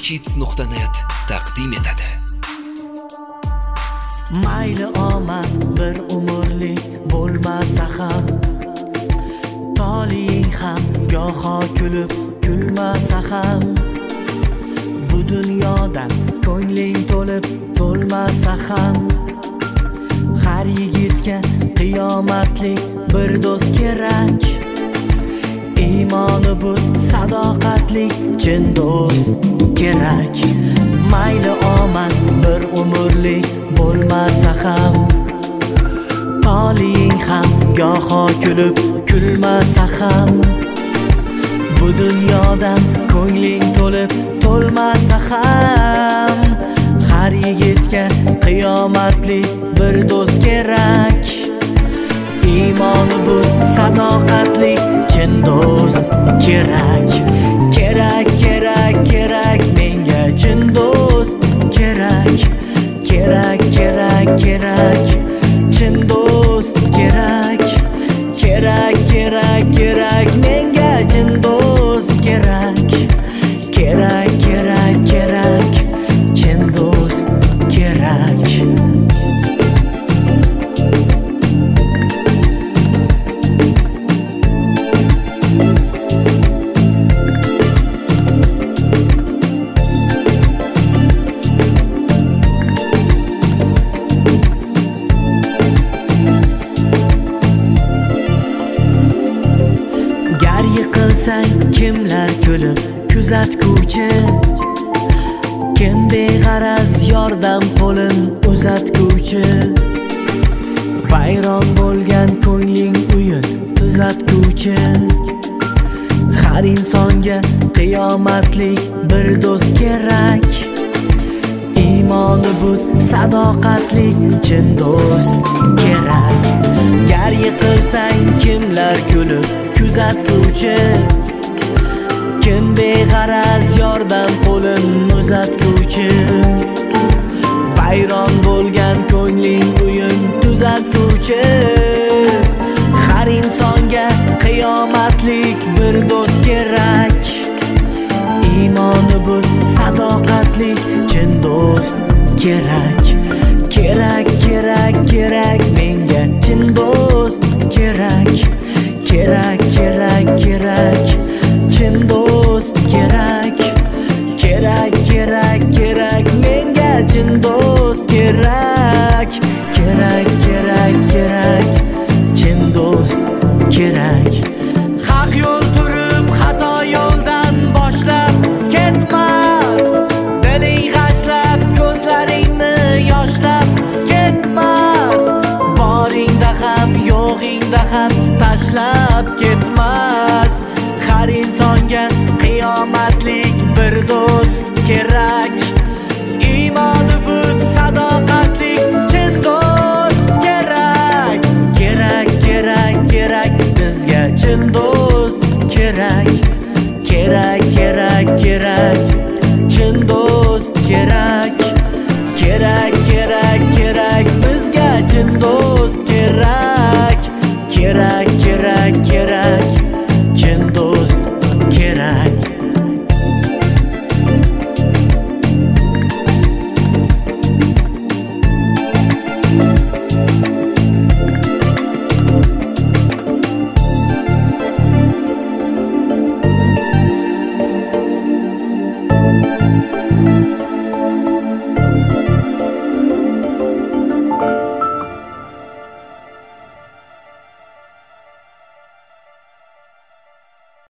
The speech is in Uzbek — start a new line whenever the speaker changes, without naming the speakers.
Kids.net taqdim etadi.
Mayli omad bir umrlik bo'lmasa ham, toling ham goho kulib kulmasa ham, bu dunyodan ko'ngling to'lib to'lmasa ham, har yigitga qiyomatlik bir do'st kerak. Iymoni bu sadoqatlik chin do'st kerak. Mayli omad bir umrlik bo'lmasa ham, toling ham goho kulib kulmasa ham, bu dunyodan ko'ngling to'lib to'lmasa ham, har yigitga qiyomatlik bir do'st kerak. Iymoni bu sadoqatlik chin do'st kerak. Kerak, kerak, kerak, menga chin do'st kerak. Kerak, kerak, kerak, chin do'st kerak. Kerak, kerak, kerak, menga chin do'st kerak. Kerak, kerak, kerak, chin do'st kerak. Yiqilsang kimlar kulib kuzatguvchi, kim beg'araz yordam qo'lin uzatguvchi, vayron bo'lgan ko'ngling uyin tuzatguvchi, har insonga qiyomatlik bir do'st kerak. Iymoni bu sadoqatlik chin do'st kerak. Gar yiqilsang kimlar kulib kuzatguvchi, kim beg'araz yordam qo'lin uzatguvchi, vayron bo'lgan ko'ngling uyin tuzatguvchi, har insonga qiyomatlik bir do'st kerak. Iymoni bu sadoqatlik chin do'st kerak. Kerak, kerak, kerak, menga chin do'st kerak. Kerak, kerak, kerak, chin do'st kerak. Kerak, kerak, kerak, menga chin do'st kerak. Kerak, kerak, kerak, chin do'st kerak. Haq yo'l turib xato yo'ldan boshlab ketmas, diling g'ashlab ko'zlaringni yoshlab ketmas, boringda ham yo'g'ingda ham tashlab ketmas. Har insonga qiyomatlik bir do'st kerak. Iymoni bu sadoqatlik chin do'st kerak. Kerak, kerak, kerak, bizga chin do'st kerak. Kerak, kerak, kerak, chin do'st kerak. Kerak, kerak, kerak, bizga chin do'st kerak. Kerak, kerak, kerak, chin do'st kerak.